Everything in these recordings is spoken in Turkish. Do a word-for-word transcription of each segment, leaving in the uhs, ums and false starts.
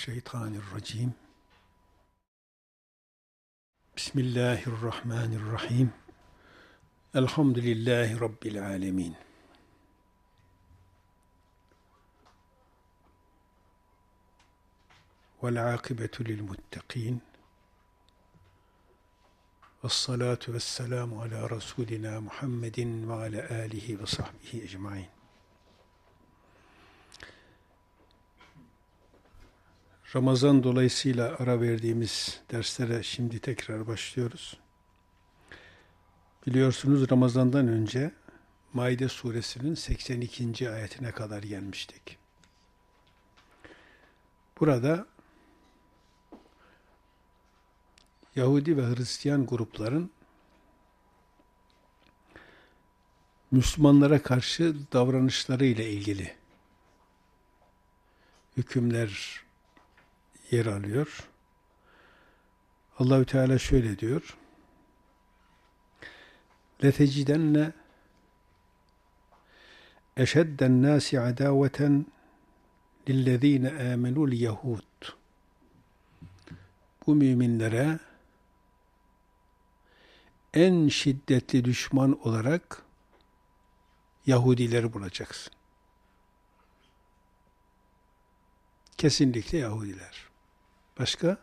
Euzubillahimineşşeytanirracim. Bismillahirrahmanirrahim. Elhamdülillahi Rabbil alemin. Vel akibetu lil muttaqin. Vessalatu vesselamu ala Resulina Muhammedin ve ala alihi ve sahbihi ecmain. Ramazan dolayısıyla ara verdiğimiz derslere şimdi tekrar başlıyoruz. Biliyorsunuz Ramazan'dan önce Maide suresinin seksen ikinci ayetine kadar gelmiştik. Burada Yahudi ve Hristiyan grupların Müslümanlara karşı davranışları ile ilgili hükümler yer alıyor. Allahü Teala şöyle diyor: "Letecidenne eşedden nâsi adâveten lillezîne âmenul yahûd." Bu müminlere en şiddetli düşman olarak Yahudileri bulacaksın. Kesinlikle Yahudiler. Başka?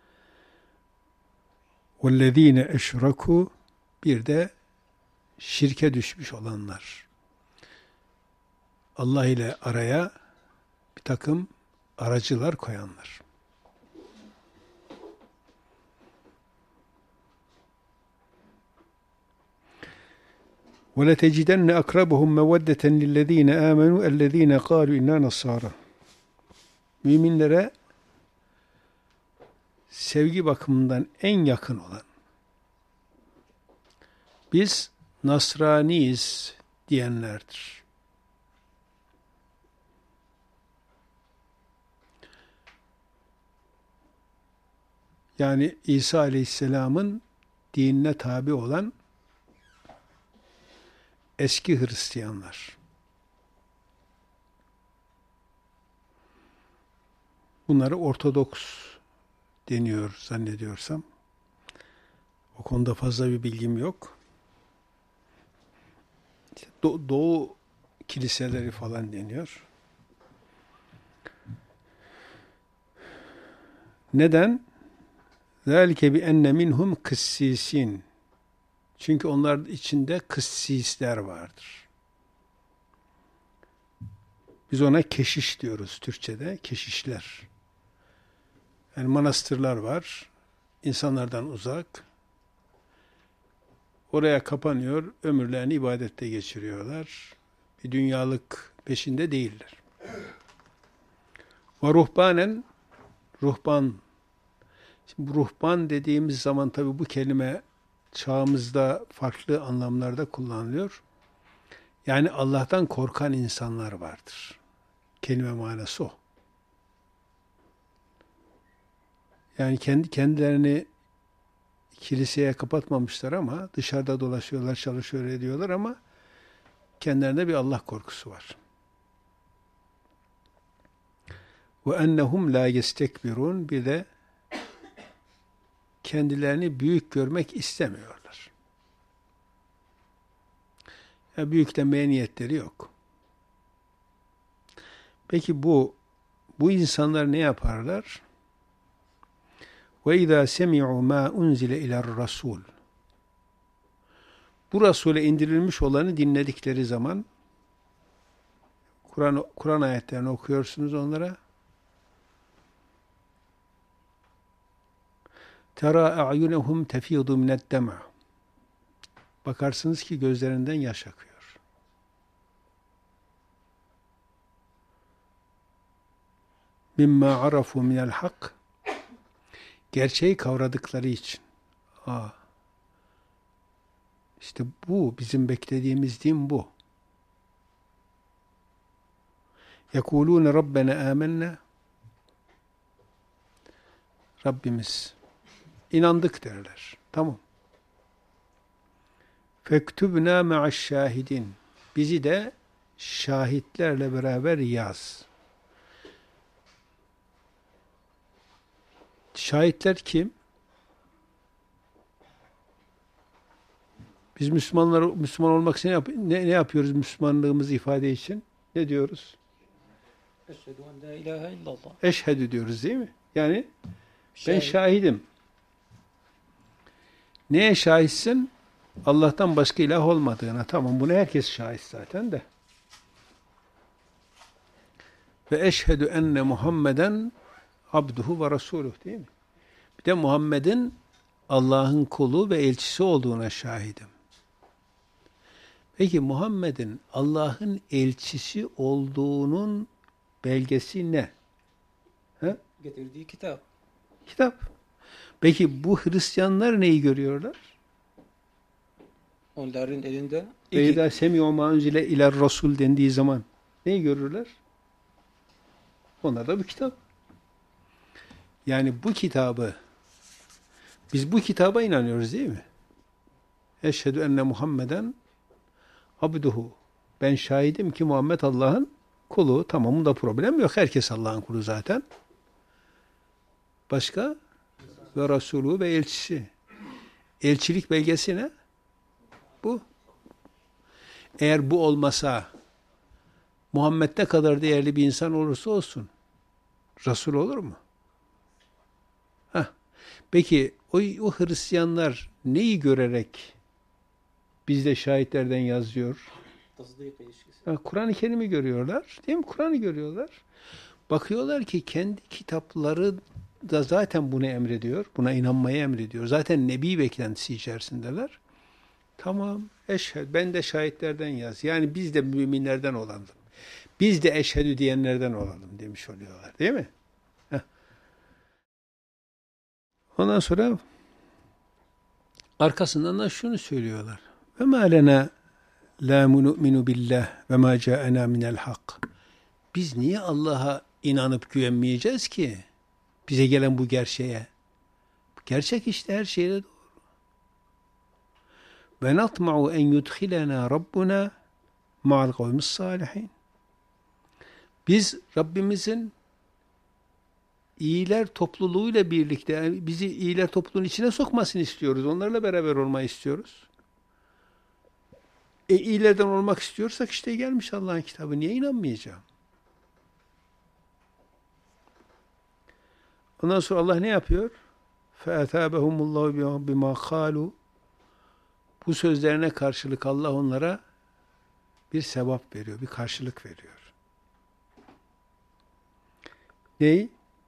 وَالَّذ۪ينَ اَشْرَكُوا Bir de şirke düşmüş olanlar. Allah ile araya bir takım aracılar koyanlar. وَلَتَجِدَنَّ أَقْرَبُهُمْ مَوَدَّةً لِلَّذ۪ينَ آمَنُوا اَلَّذ۪ينَ قَالُوا اِنَّا نَصَارَى Müminlere sevgi bakımından en yakın olan, biz Nasraniyiz diyenlerdir. Yani İsa Aleyhisselam'ın dinine tabi olan eski Hristiyanlar. Bunları Ortodoks deniyor zannediyorsam. O konuda fazla bir bilgim yok. Do- Doğu kiliseleri falan deniyor. Neden? ذَٰلِكَ بِأَنَّ مِنْهُمْ قِسِّيسِينَ Çünkü onların içinde kıssisler vardır. Biz ona keşiş diyoruz Türkçe'de, keşişler. Yani manastırlar var, insanlardan uzak. Oraya kapanıyor, ömürlerini ibadette geçiriyorlar. Bir dünyalık peşinde değiller. Ve ruhbanen, ruhban. Şimdi bu ruhban dediğimiz zaman tabii bu kelime çağımızda farklı anlamlarda kullanılıyor. Yani Allah'tan korkan insanlar vardır. Kelime manası o. Yani kendi kendilerini kiliseye kapatmamışlar ama dışarıda dolaşıyorlar, çalışıyor ediyorlar ama kendilerinde bir Allah korkusu var. Ve ennehum la yestekbirun Bir de kendilerini büyük görmek istemiyorlar. Ya büyük demeye niyetleri yok. Peki bu bu insanlar ne yaparlar? Ve izâ semi'û mâ unzile iler-rasûl Bu Resul'e indirilmiş olanı dinledikleri zaman Kur'an Kur'an ayetlerini okuyorsunuz onlara. Tera a'yunehum tefidu mined-dem' Bakarsınız ki gözlerinden yaş akıyor. Mimma arafu minel hak Gerçeği kavradıkları için. Aa, işte bu, bizim beklediğimiz din bu. يَقُولُونَ رَبَّنَا آمَنَّا Rabbimiz, inandık derler. Tamam. فَاكْتُبْنَا مَعَ الشَّاهِدِينَ Bizi de şahitlerle beraber yaz. şahitler kim? Biz Müslümanlar Müslüman olmak için ne, yap ne, ne yapıyoruz Müslümanlığımızı ifade için? Ne diyoruz? Eşhedü en la ilahe illallah. Eşhedü diyoruz değil mi? Yani ben Şahit. şahidim. Neye şahitsin? Allah'tan başka ilah olmadığına. Tamam, bunu herkes şahit zaten de. Ve eşhedü enne Muhammeden abduhu ve resuluh değil mi? Bir de Muhammed'in Allah'ın kulu ve elçisi olduğuna şahidim. Peki Muhammed'in Allah'ın elçisi olduğunun belgesi ne? He? Getirdiği kitap. Kitap. Peki bu Hristiyanlar neyi görüyorlar? Onların elinde Ve iki. idâ semi'û mâ unzile iler rasul dendiği zaman neyi görürler? Onlar da bu kitap. Yani bu kitabı, biz bu kitaba inanıyoruz değil mi? Eşhedü enne Muhammeden abduhu. Ben şahidim ki Muhammed Allah'ın kulu. Tamam, bunda problem yok. Herkes Allah'ın kulu zaten. Başka? Ve Resulü ve elçisi. Elçilik belgesi ne? Bu. Eğer bu olmasa Muhammed ne kadar değerli bir insan olursa olsun Resul olur mu? Heh. Peki o, o Hristiyanlar neyi görerek bizde şahitlerden yazıyor? Tasdik ilişkisi. Ha, Kur'an-ı Kerim'i görüyorlar. Değil mi? Kur'an'ı görüyorlar. Bakıyorlar ki kendi kitapları da zaten bunu emrediyor. Buna inanmayı emrediyor. Zaten Nebi beklentisi içerisindeler. Tamam. Eşhed. Ben de şahitlerden yaz. Yani biz de müminlerden olalım. Biz de eşhedü diyenlerden olalım demiş oluyorlar. Değil mi? Heh. Ondan sonra arkasından da şunu söylüyorlar. Ve mâ lenâ lâ nu'minu billah ve mâ câenâ minel hak. Biz niye Allah'a inanıp güvenmeyeceğiz ki? Bize gelen bu gerçeğe. Gerçek işte, her şeyle doğru. Ve natma'u en yudkhilena Rabbuna ma'al kavmis salihin. Biz Rabbimizin iyiler topluluğuyla birlikte, yani bizi iyiler topluluğun içine sokmasını istiyoruz. Onlarla beraber olmayı istiyoruz. E iyilerden olmak istiyorsak işte gelmiş Allah'ın kitabı. Niye inanmayacağım? Ondan sonra Allah ne yapıyor? فَاَتَابَهُمُ اللّٰهُ بِمَا قَالُوا. Bu sözlerine karşılık Allah onlara bir sevap veriyor, bir karşılık veriyor. Ney?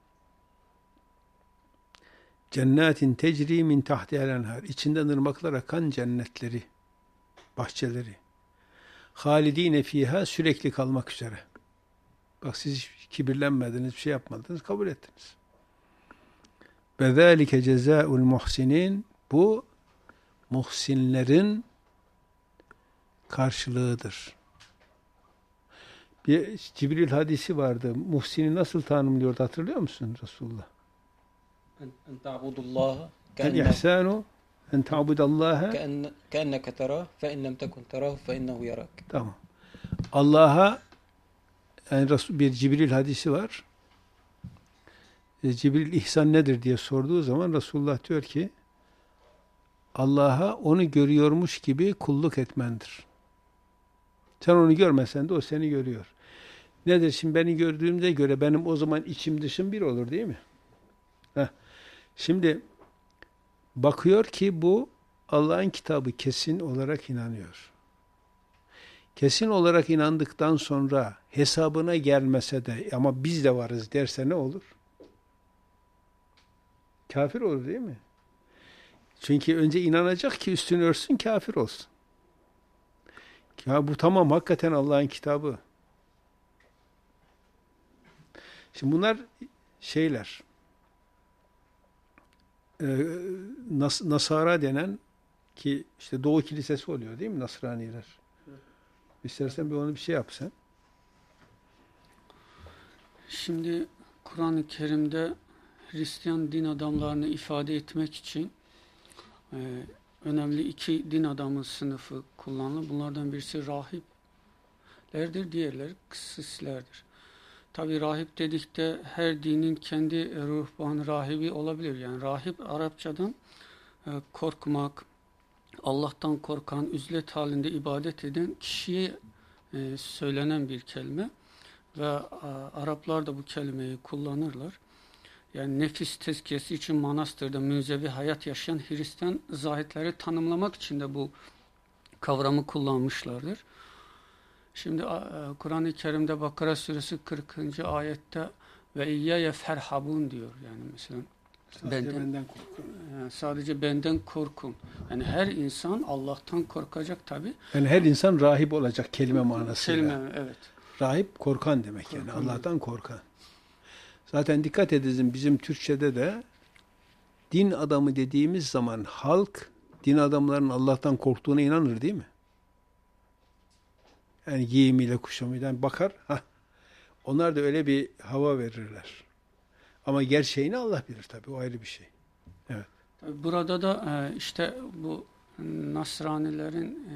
Cennetin tecri min tahtihal enhar. İçinden ırmaklar akan cennetleri, bahçeleri. Halidine fiha, sürekli kalmak üzere. Bak, siz hiç kibirlenmediniz, bir şey yapmadınız, kabul ettiniz. Ve zâlike cezâul muhsinin. Bu muhsinlerin karşılığıdır. Bir Cibril hadisi vardı. Muhsini nasıl tanımlıyordu, hatırlıyor musun Resulullah? En ta'budullaha El ihsanu en ta'budallaha keenneke terah fe in lem tekun terah fe innehu yarak. Tamam. Allah'a, yani Resul, bir Cibril hadisi var. E, Cibril ihsan nedir diye sorduğu zaman Resulullah diyor ki Allah'a onu görüyormuş gibi kulluk etmendir. Sen onu görmesen de o seni görüyor. Nedir? Şimdi beni gördüğümde göre benim o zaman içim dışım bir olur değil mi? Heh. Şimdi bakıyor ki bu Allah'ın kitabı, kesin olarak inanıyor. Kesin olarak inandıktan sonra hesabına gelmese de ama biz de varız derse ne olur? Kafir olur değil mi? Çünkü önce inanacak ki üstünü örtsün, kafir olsun. Ya bu tamam, hakikaten Allah'ın kitabı. Şimdi bunlar şeyler, e, Nas Nasara denen, ki işte Doğu Kilisesi oluyor değil mi Nasraniler? Evet. İstersen bir onu bir şey yap sen. Şimdi Kur'an-ı Kerim'de Hristiyan din adamlarını ifade etmek için e, önemli iki din adamı sınıfı kullanılır. Bunlardan birisi rahiplerdir, diğerleri kıssislerdir. tabi rahip dedikte her dinin kendi ruhban rahibi olabilir. Yani rahip Arapçadan e, korkmak, Allah'tan korkan, üzlet halinde ibadet eden kişiye e, söylenen bir kelime ve a, Araplar da bu kelimeyi kullanırlar. Yani nefis tezkiyesi için manastırda münzevi hayat yaşayan Hristiyan zahitleri tanımlamak için de bu kavramı kullanmışlardır. Şimdi Kur'an-ı Kerim'de Bakara suresi kırkıncı ayette ve iyyeye ferhabun diyor. Yani mesela sadece benden, benden korkun. Yani sadece benden korkun. Yani her insan Allah'tan korkacak tabi. Yani her insan rahip olacak kelime manasıyla. Kelime, evet. Rahip korkan demek korkan yani Allah'tan korkan. Zaten dikkat edin bizim Türkçe'de de din adamı dediğimiz zaman halk din adamlarının Allah'tan korktuğuna inanır değil mi? Yani giyimiyle kuşamıyla bakar. Hah, onlar da öyle bir hava verirler. Ama gerçeğini Allah bilir tabii. O ayrı bir şey. Evet. Burada da işte bu Nasranilerin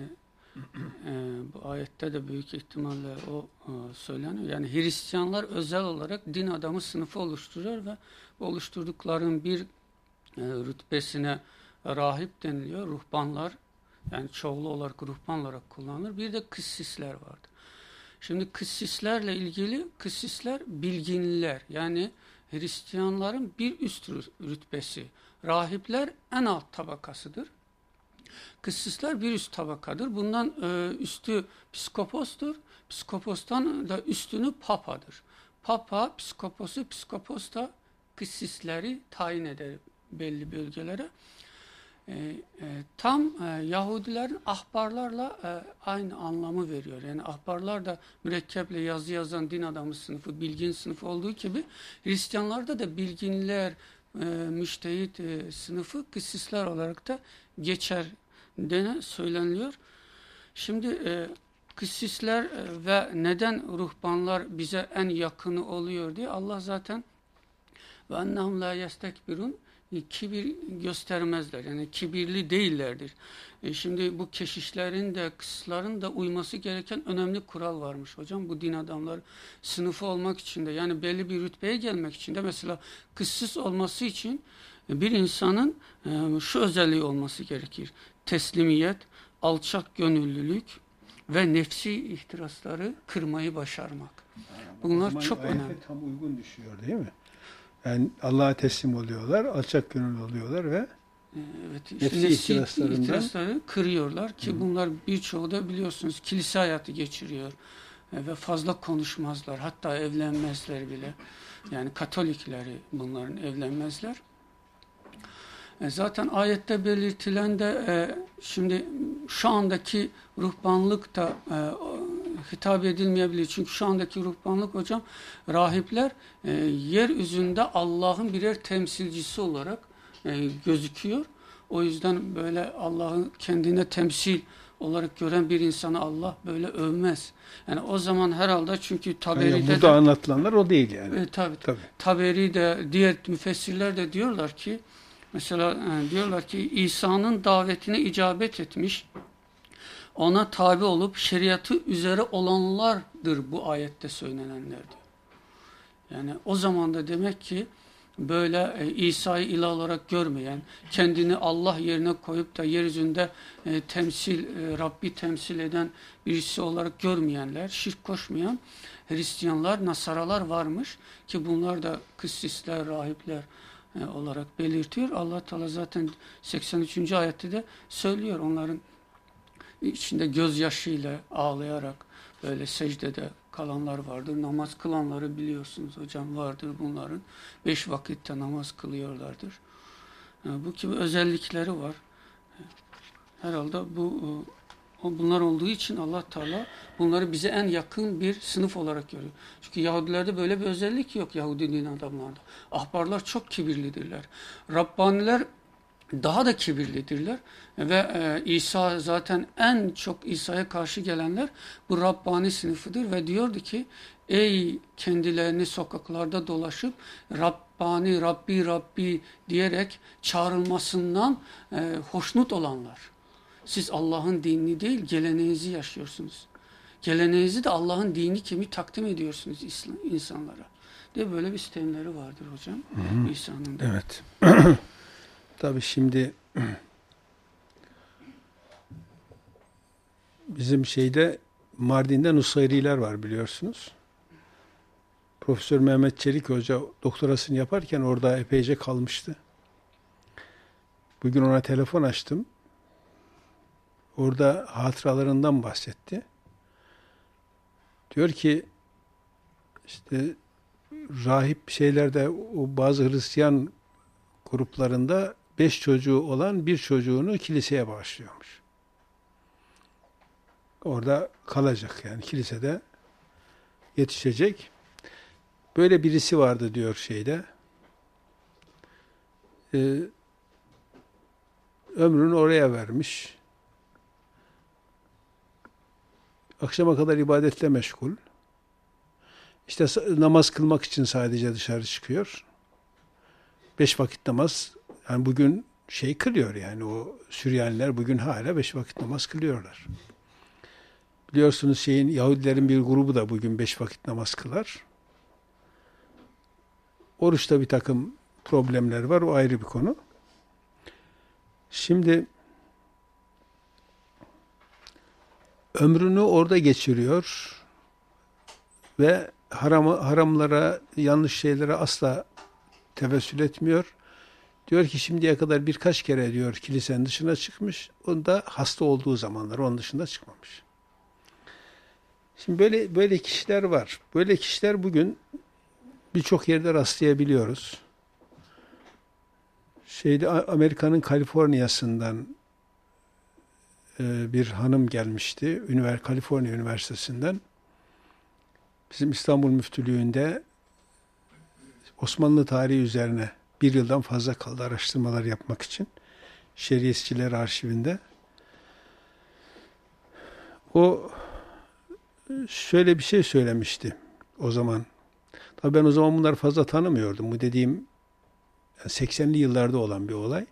bu ayette de büyük ihtimalle o söyleniyor. Yani Hristiyanlar özel olarak din adamı sınıfı oluşturuyor ve oluşturdukların bir rütbesine rahip deniliyor. Ruhbanlar, yani çoğulu olarak ruhban olarak kullanılır. Bir de kıssisler vardır. Şimdi kıssislerle ilgili kıssisler bilginler. Yani Hristiyanların bir üst rütbesi. Rahipler en alt tabakasıdır. Kıssisler bir üst tabakadır. Bundan e, üstü psikopostur. Psikopostan da üstünü papadır. Papa, psikoposu, psikopos da kıssisleri tayin eder belli bölgelere. E, e, tam e, Yahudilerin ahbarlarla e, aynı anlamı veriyor. Yani ahbarlar da mürekkeple yazı yazan din adamı sınıfı, bilgin sınıfı olduğu gibi Hristiyanlarda da bilginler, e, müştehit e, sınıfı kıssisler olarak da geçer dene söyleniliyor. Şimdi e, kıssisler e, ve neden ruhbanlar bize en yakını oluyor diye Allah zaten ve ennehum la yestekbirun kibir göstermezler. Yani kibirli değillerdir. E şimdi bu keşişlerin de kıssların da uyması gereken önemli kural varmış hocam. Bu din adamları sınıfı olmak için de yani belli bir rütbeye gelmek için de mesela kıssis olması için bir insanın e, şu özelliği olması gerekir. Teslimiyet, alçak gönüllülük ve nefsi ihtirasları kırmayı başarmak. Bunlar çok önemli. Tam uygun düşüyor değil mi? Yani Allah'a teslim oluyorlar, alçak gönüllü oluyorlar ve evet, nefsi nefsi ihtiraslarından ihtirasları kırıyorlar ki Hı. bunlar birçoğu da biliyorsunuz kilise hayatı geçiriyor e, ve fazla konuşmazlar. Hatta evlenmezler bile. Yani Katolikleri bunların evlenmezler. E, zaten ayette belirtilen de e, şimdi şu andaki ruhbanlık da e, hitap edilmeyebilir. Çünkü şu andaki ruhbanlık hocam rahipler e, yeryüzünde Allah'ın birer temsilcisi olarak e, gözüküyor. O yüzden böyle Allah'ın kendine temsil olarak gören bir insanı Allah böyle övmez. Yani o zaman herhalde çünkü Taberi'de yani burada de, anlatılanlar o değil yani. E, tabii, tabii. Taberi'de diğer müfessirler de diyorlar ki mesela e, diyorlar ki İsa'nın davetine icabet etmiş, ona tabi olup şeriatı üzere olanlardır bu ayette söylenenler diyor. Yani o zaman da demek ki böyle e, İsa'yı ilah olarak görmeyen, kendini Allah yerine koyup da yeryüzünde e, temsil, e, Rabbi temsil eden birisi olarak görmeyenler, şirk koşmayan Hristiyanlar, Nasaralar varmış ki bunlar da kıssisler, rahipler e, olarak belirtiyor. Allah Teala zaten seksen üçüncü ayette de söylüyor onların içinde gözyaşıyla ağlayarak böyle secdede kalanlar vardır. Namaz kılanları biliyorsunuz hocam vardır bunların. Beş vakitte namaz kılıyorlardır. Yani bu gibi özellikleri var. Herhalde bu bunlar olduğu için Allah Teala bunları bize en yakın bir sınıf olarak görüyor. Çünkü Yahudilerde böyle bir özellik yok Yahudi din adamlarda. Ahbarlar çok kibirlidirler. Rabbaniler daha da kibirlidirler ve e, İsa zaten en çok İsa'ya karşı gelenler bu Rabbani sınıfıdır ve diyordu ki ey kendilerini sokaklarda dolaşıp Rabbani, Rabbi, Rabbi diyerek çağrılmasından e, hoşnut olanlar. Siz Allah'ın dinini değil geleneğinizi yaşıyorsunuz. Geleneğinizi de Allah'ın dini kimi takdim ediyorsunuz insanlara diye böyle bir sistemleri vardır hocam. Hı-hı. İsa'nın da. Evet. Tabii şimdi bizim şeyde Mardin'de Nusayriler var biliyorsunuz. Profesör Mehmet Çelik Hoca doktorasını yaparken orada epeyce kalmıştı. Bugün ona telefon açtım. Orada hatıralarından bahsetti. Diyor ki işte rahip şeylerde o bazı Hristiyan gruplarında beş çocuğu olan bir çocuğunu kiliseye bağışlıyormuş. Orada kalacak yani kilisede yetişecek. Böyle birisi vardı diyor şeyde. Ee, ömrünü oraya vermiş. Akşama kadar ibadetle meşgul. İşte namaz kılmak için sadece dışarı çıkıyor. Beş vakit namaz, yani bugün şey kılıyor yani o Süryaniler bugün hala beş vakit namaz kılıyorlar. Biliyorsunuz şeyin Yahudilerin bir grubu da bugün beş vakit namaz kılar. Oruçta bir takım problemler var, o ayrı bir konu. Şimdi ömrünü orada geçiriyor ve haram, haramlara, yanlış şeylere asla tevessül etmiyor. Diyor ki şimdiye kadar birkaç kere diyor kilisenin dışına çıkmış. Onda hasta olduğu zamanlar onun dışında çıkmamış. Şimdi böyle böyle kişiler var. Böyle kişiler bugün birçok yerde rastlayabiliyoruz. Şeyde Amerika'nın Kaliforniya'sından bir hanım gelmişti. Ünivers Kaliforniya Üniversitesi'nden. Bizim İstanbul Müftülüğü'nde Osmanlı tarihi üzerine bir yıldan fazla kaldı araştırmalar yapmak için. Şeriatçiler arşivinde. O şöyle bir şey söylemişti o zaman. Tabii ben o zaman bunları fazla tanımıyordum. Bu dediğim seksenli yıllarda olan bir olay.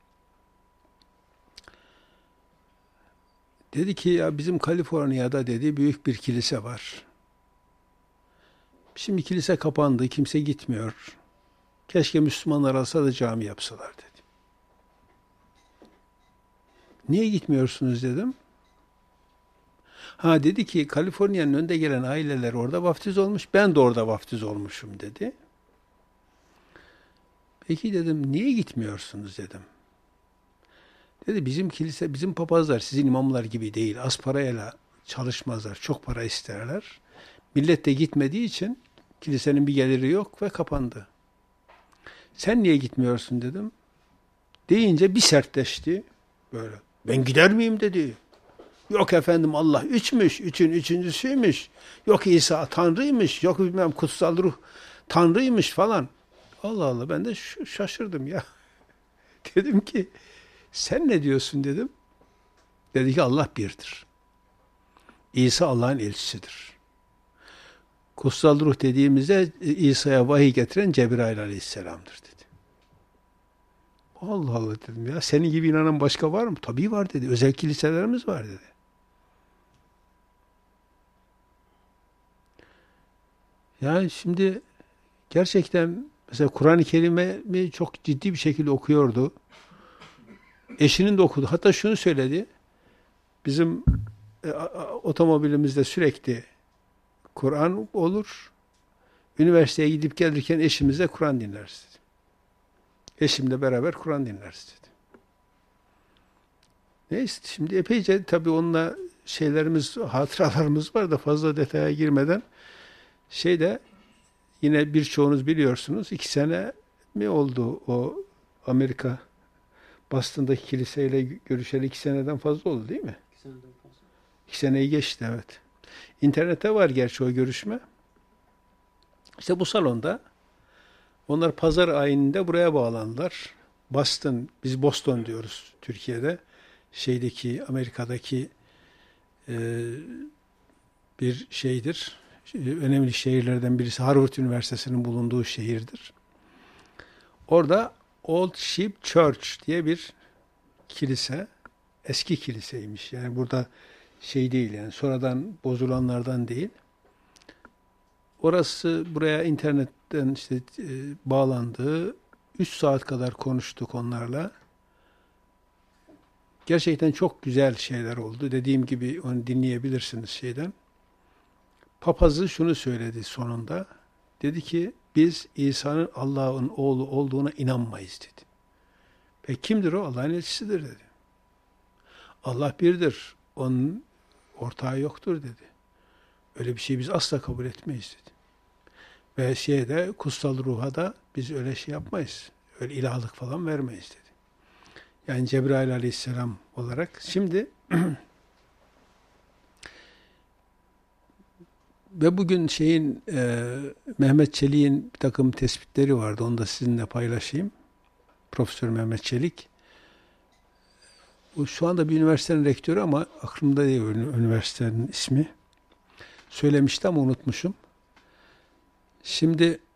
Dedi ki ya bizim Kaliforniya'da dedi büyük bir kilise var. Şimdi kilise kapandı, kimse gitmiyor. Keşke Müslümanlar alsa da cami yapsalar dedi. Niye gitmiyorsunuz dedim. Ha dedi ki Kaliforniya'nın önde gelen aileler orada vaftiz olmuş. Ben de orada vaftiz olmuşum dedi. Peki dedim niye gitmiyorsunuz dedim. Dedi bizim kilise, bizim papazlar sizin imamlar gibi değil. Az parayla çalışmazlar. Çok para isterler. Millet de gitmediği için kilisenin bir geliri yok ve kapandı. Sen niye gitmiyorsun dedim. Deyince bir sertleşti. Böyle. Ben gider miyim dedi. Yok efendim Allah üçmüş. Üçün üçüncüsüymüş. Yok İsa Tanrıymış. Yok bilmem kutsal ruh Tanrıymış falan. Allah Allah ben de şaşırdım ya. Dedim ki sen ne diyorsun dedim. Dedi ki Allah birdir. İsa Allah'ın elçisidir. Kutsal ruh dediğimizde İsa'ya vahiy getiren Cebrail aleyhisselamdır dedi. Allah Allah dedim ya. Senin gibi inanan başka var mı? Tabii var dedi. Özel kiliselerimiz var dedi. Yani şimdi gerçekten mesela Kur'an-ı Kerim'i çok ciddi bir şekilde okuyordu. Eşinin de okudu. Hatta şunu söyledi. Bizim e, otomobilimizde sürekli Kur'an olur. Üniversiteye gidip gelirken eşimizle Kur'an dinleriz dedi. Eşimle beraber Kur'an dinleriz dedi. Neyse şimdi epeyce tabii onunla şeylerimiz, hatıralarımız var da fazla detaya girmeden şeyde yine birçoğunuz biliyorsunuz iki sene mi oldu o Amerika Boston'daki kiliseyle görüşeli iki seneden fazla oldu değil mi? İki seneden fazla. İki seneyi geçti evet. İnternette var gerçi o görüşme. İşte bu salonda onlar pazar ayininde buraya bağlandılar. Boston, biz Boston diyoruz Türkiye'de. Şeydeki, Amerika'daki e, bir şeydir. Önemli şehirlerden birisi Harvard Üniversitesi'nin bulunduğu şehirdir. Orada Old Sheep Church diye bir kilise, eski kiliseymiş. Yani burada şey değil yani sonradan bozulanlardan değil. Orası buraya internetten işte e, bağlandı. üç saat kadar konuştuk onlarla. Gerçekten çok güzel şeyler oldu. Dediğim gibi onu dinleyebilirsiniz şeyden. Papazı şunu söyledi sonunda. Dedi ki biz İsa'nın Allah'ın oğlu olduğuna inanmayız dedi. Peki kimdir o? Allah'ın elçisidir dedi. Allah birdir. Onun ortağı yoktur dedi. Öyle bir şey biz asla kabul etmeyiz dedi. Ve şeyde kutsal ruha da biz öyle şey yapmayız. Öyle ilahlık falan vermeyiz dedi. Yani Cebrail aleyhisselam olarak. Şimdi ve bugün şeyin e, Mehmet Çelik'in bir takım tespitleri vardı. Onu da sizinle paylaşayım. Profesör Mehmet Çelik. Bu şu anda bir üniversitenin rektörü ama aklımda değil üniversitenin ismi. Söylemişti ama unutmuşum. Şimdi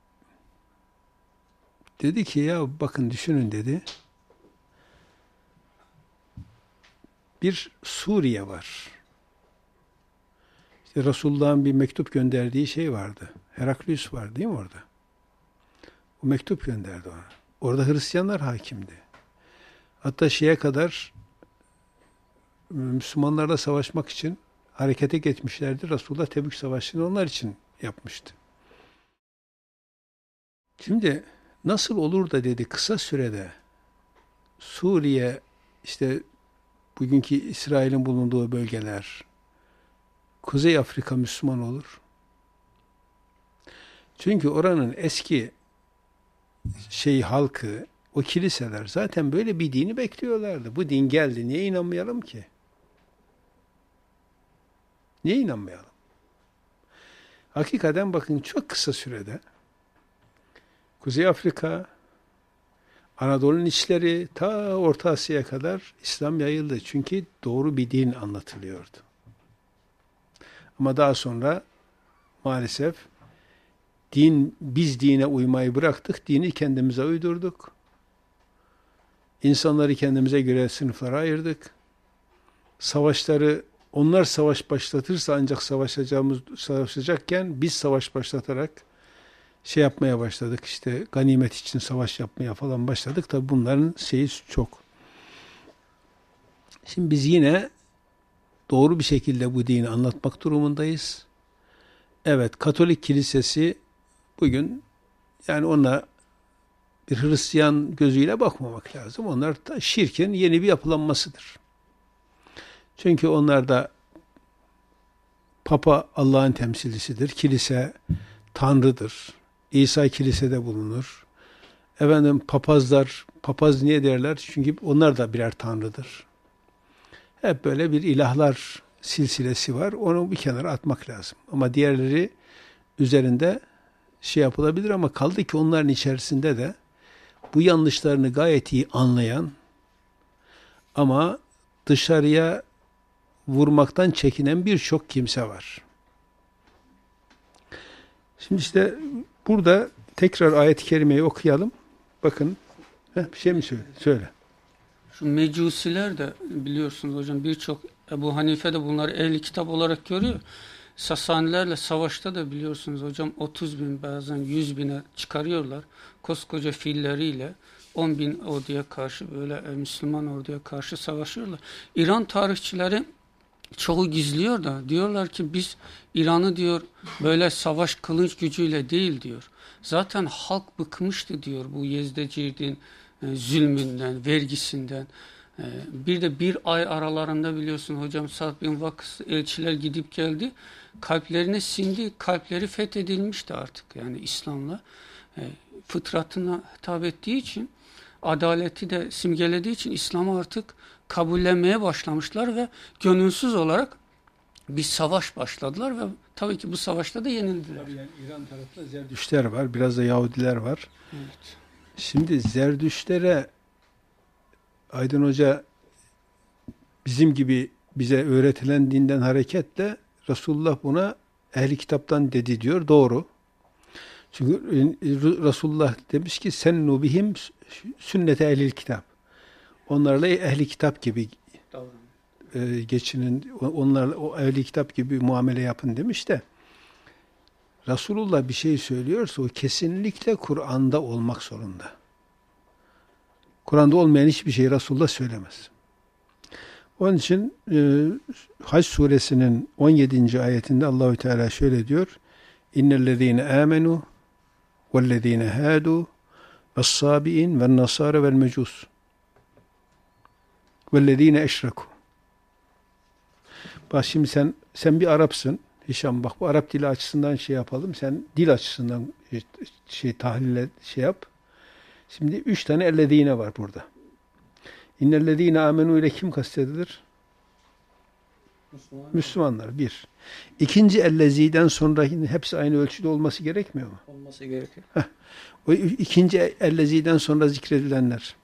dedi ki ya bakın düşünün dedi. Bir Suriye var. İşte Resulullah'ın bir mektup gönderdiği şey vardı. Heraklius var değil mi orada? O mektup gönderdi ona. Orada Hristiyanlar hakimdi. Hatta şeye kadar Müslümanlarla savaşmak için harekete geçmişlerdi. Resulullah Tebük Savaşı'nı onlar için yapmıştı. Şimdi nasıl olur da dedi kısa sürede Suriye işte bugünkü İsrail'in bulunduğu bölgeler Kuzey Afrika Müslüman olur. Çünkü oranın eski şey halkı o kiliseler zaten böyle bir dini bekliyorlardı. Bu din geldi. Niye inanmayalım ki? Niye inanmayalım? Hakikaten bakın çok kısa sürede Kuzey Afrika, Anadolu'nun içleri ta Orta Asya'ya kadar İslam yayıldı. Çünkü doğru bir din anlatılıyordu. Ama daha sonra maalesef din, biz dine uymayı bıraktık, dini kendimize uydurduk. İnsanları kendimize göre sınıflara ayırdık. Savaşları, onlar savaş başlatırsa ancak savaşacağımız, savaşacakken biz savaş başlatarak şey yapmaya başladık. İşte ganimet için savaş yapmaya falan başladık. Tabi bunların şeyi çok. Şimdi biz yine doğru bir şekilde bu dini anlatmak durumundayız. Evet, Katolik Kilisesi bugün yani ona bir Hristiyan gözüyle bakmamak lazım. Onlar da şirkin yeni bir yapılanmasıdır. Çünkü onlar da Papa Allah'ın temsilcisidir. Kilise Tanrı'dır. İsa kilisede bulunur. Efendim papazlar, papaz niye derler? Çünkü onlar da birer tanrıdır. Hep böyle bir ilahlar silsilesi var. Onu bir kenara atmak lazım. Ama diğerleri üzerinde şey yapılabilir ama kaldı ki onların içerisinde de bu yanlışlarını gayet iyi anlayan ama dışarıya vurmaktan çekinen birçok kimse var. Şimdi işte burada tekrar ayet-i kerimeyi okuyalım. Bakın. Heh, bir şey mi söyle? Söyle. Şu mecusiler de biliyorsunuz hocam birçok Ebu Hanife de bunları ehli kitap olarak görüyor. Sasanilerle savaşta da biliyorsunuz hocam otuz bin bazen yüz bine çıkarıyorlar. Koskoca filleriyle on bin orduya karşı böyle Müslüman orduya karşı savaşıyorlar. İran tarihçileri çoğu gizliyor da diyorlar ki biz İran'ı diyor böyle savaş kılınç gücüyle değil diyor. Zaten halk bıkmıştı diyor bu Yezdecir'in e, zulmünden, vergisinden. E, bir de bir ay aralarında biliyorsun hocam Sa'd bin Vakıs elçiler gidip geldi. Kalplerine sindi, kalpleri fethedilmişti artık yani İslam'la. E, fıtratına hitap ettiği için, adaleti de simgelediği için İslam'ı artık kabullenmeye başlamışlar ve gönülsüz olarak bir savaş başladılar ve tabii ki bu savaşta da yenildiler. Yani İran tarafında Zerdüştler var, biraz da Yahudiler var. Evet. Şimdi Zerdüştlere Aydın Hoca bizim gibi bize öğretilen dinden hareketle Resulullah buna ehli kitaptan dedi diyor. Doğru. Çünkü Resulullah demiş ki sen nubihim sünnete ehlil kitap. Onlarla ehli kitap gibi e, geçinin, onlarla o ehli kitap gibi muamele yapın demiş de Resulullah bir şey söylüyorsa o kesinlikle Kur'an'da olmak zorunda. Kur'an'da olmayan hiçbir şey Resulullah söylemez. Onun için e, Hac suresinin on yedinci ayetinde Allahü Teala şöyle diyor: İnnellezîne âmenû vellezîne hâdû ve's-sâbi'in ve'n-nasâre ve'l-mecûs vellezîne eşrekû. Bak şimdi sen sen bir Arapsın. Hişam, bak bu Arap dili açısından şey yapalım. Sen dil açısından şey tahlil şey yap. Şimdi üç tane ellezîne var burada. İnnellezîne âmenû ile kim kastedilir? Müslüman Müslümanlar bir. İkinci ellezîden sonra hepsi aynı ölçüde olması gerekmiyor mu? olması gerekiyor. O ikinci ellezîden sonra zikredilenler.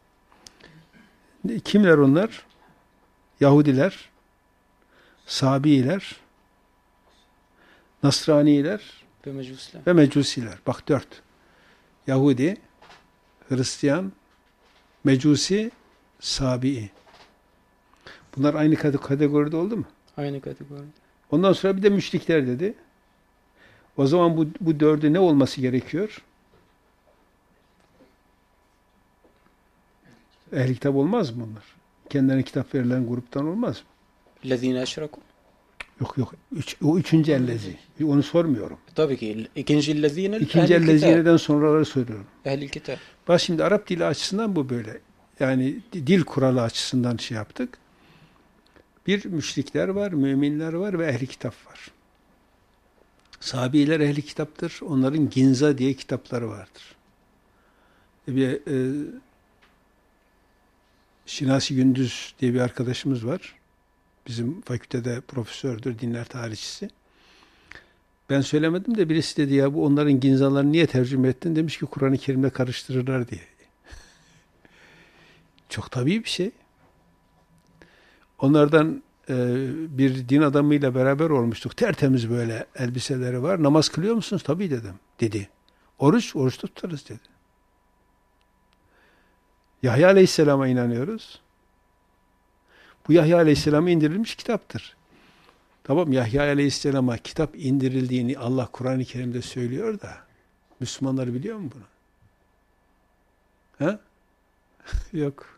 Kimler onlar? Yahudiler, Sabiiler, Nasraniler Ve mecusler. ve Mecusiler. Bak dört. Yahudi, Hristiyan, Mecusi, Sabii. Bunlar aynı kategoride oldu mu? Aynı kategoride. Ondan sonra bir de müşrikler dedi. O zaman bu, bu dördü ne olması gerekiyor? Ehli kitap olmaz mı bunlar? Kendilerine kitap verilen gruptan olmaz mı? Lezîne eşrekû. Yok yok. Üç, o üçüncü ellezi. Onu sormuyorum. Tabii ki. İkinci lezîne İkinci ellezineden sonraları soruyorum. Ehl-i kitap. Bak şimdi Arap dili açısından bu böyle. Yani dil kuralı açısından şey yaptık. Bir müşrikler var, müminler var ve ehli kitap var. Sabiler ehli kitaptır. Onların Ginza diye kitapları vardır. Bir e, Şinasi Gündüz diye bir arkadaşımız var. Bizim fakültede profesördür, dinler tarihçisi. Ben söylemedim de birisi dedi ya bu onların ginzalarını niye tercüme ettin? Demiş ki Kur'an-ı Kerim'le karıştırırlar diye. Çok tabii bir şey. Onlardan e, bir din adamıyla beraber olmuştuk. Tertemiz böyle elbiseleri var. Namaz kılıyor musunuz? Tabii dedim. Dedi. Oruç, oruç tutarız dedi. Yahya Aleyhisselam'a inanıyoruz. Bu Yahya Aleyhisselam'a indirilmiş kitaptır. Tamam, Yahya Aleyhisselam'a kitap indirildiğini Allah Kur'an-ı Kerim'de söylüyor da Müslümanlar biliyor mu bunu? Ha? Yok.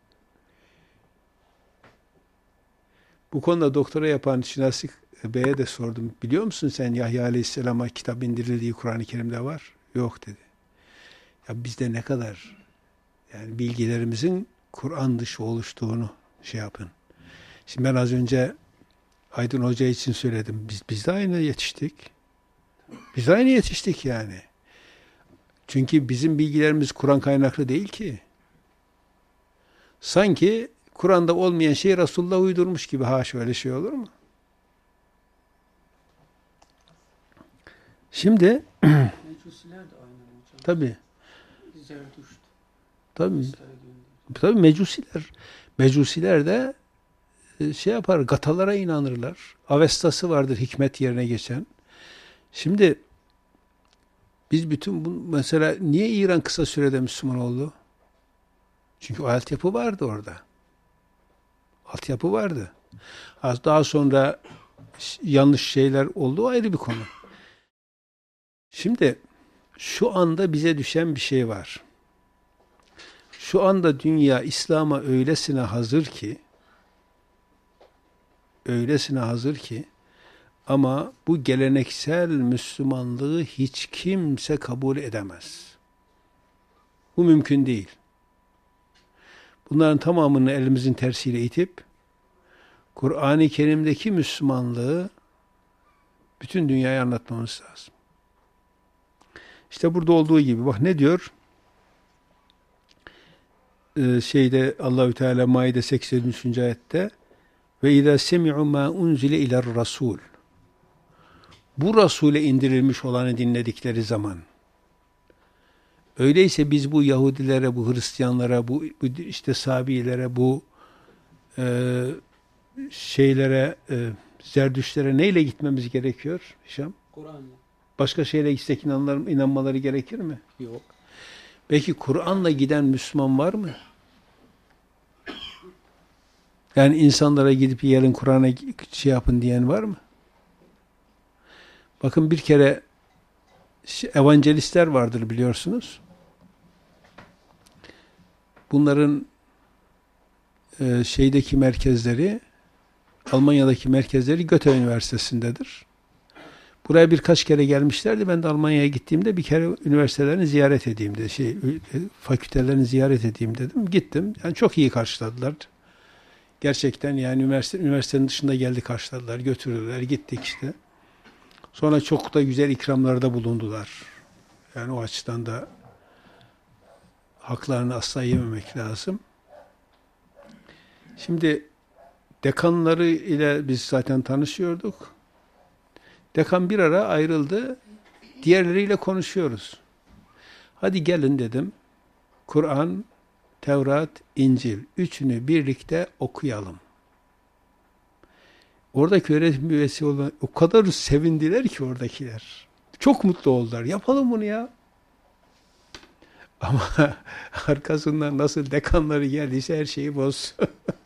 Bu konuda doktora yapan Şinasi Bey'e de sordum. Biliyor musun sen Yahya Aleyhisselam'a kitap indirildiği Kur'an-ı Kerim'de var? Yok dedi. Ya bizde ne kadar yani bilgilerimizin Kur'an dışı oluştuğunu şey yapın. Şimdi ben az önce Aydın Hoca için söyledim. Biz, biz de aynı yetiştik. Biz de aynı yetiştik yani. Çünkü bizim bilgilerimiz Kur'an kaynaklı değil ki. Sanki Kur'an'da olmayan şeyi Resulullah uydurmuş gibi. Haşa, öyle şey olur mu? Şimdi Mecusiler de aynı hocam. tabii. Zerdüşt. Tabii. Tabii mecusiler. Mecusiler de şey yapar, gatalara inanırlar. Avestası vardır hikmet yerine geçen. Şimdi biz bütün bu mesela niye İran kısa sürede Müslüman oldu? Çünkü o altyapı vardı orada. Altyapı vardı. Daha sonra yanlış şeyler oldu, ayrı bir konu. Şimdi şu anda bize düşen bir şey var. Şu anda dünya İslam'a öylesine hazır ki öylesine hazır ki ama bu geleneksel Müslümanlığı hiç kimse kabul edemez. Bu mümkün değil. Bunların tamamını elimizin tersiyle itip Kur'an-ı Kerim'deki Müslümanlığı bütün dünyaya anlatmamız lazım. İşte burada olduğu gibi bak ne diyor? Ee, şeyde Allahü Teala Maide seksen üçüncü ayette ve izâ semi'u mâ unzile iler rasûl. Bu Rasûle indirilmiş olanı dinledikleri zaman öyleyse biz bu Yahudilere, bu Hristiyanlara, bu, bu işte Sabiilere, bu e, şeylere, e, Zerdüştlere neyle gitmemiz gerekiyor Hişam? Kur'an'la. Başka şeyle gitsek inanmaları, inanmaları gerekir mi? Yok. Peki Kur'an'la giden Müslüman var mı? Yani insanlara gidip gelin Kur'an'a şey yapın diyen var mı? Bakın bir kere evangelistler vardır biliyorsunuz. Bunların e, şeydeki merkezleri, Almanya'daki merkezleri Goethe Üniversitesi'ndedir. Buraya birkaç kere gelmişlerdi. Ben de Almanya'ya gittiğimde bir kere üniversitelerini ziyaret edeyim dedi. Şey, fakültelerini ziyaret edeyim dedim. Gittim. Yani çok iyi karşıladılar. Gerçekten yani üniversite, üniversitenin dışında geldi karşıladılar, götürdüler, gittik işte. Sonra çok da güzel ikramlarda bulundular. Yani o açıdan da haklarını asla yememek lazım. Şimdi dekanları ile biz zaten tanışıyorduk. Dekan bir ara ayrıldı. Diğerleriyle konuşuyoruz. Hadi gelin dedim. Kur'an, Tevrat, İncil. Üçünü birlikte okuyalım. Oradaki öğretim üyesi olan o kadar sevindiler ki oradakiler. Çok mutlu oldular. Yapalım bunu ya. Ama arkasından nasıl dekanları geldiyse her şeyi boz.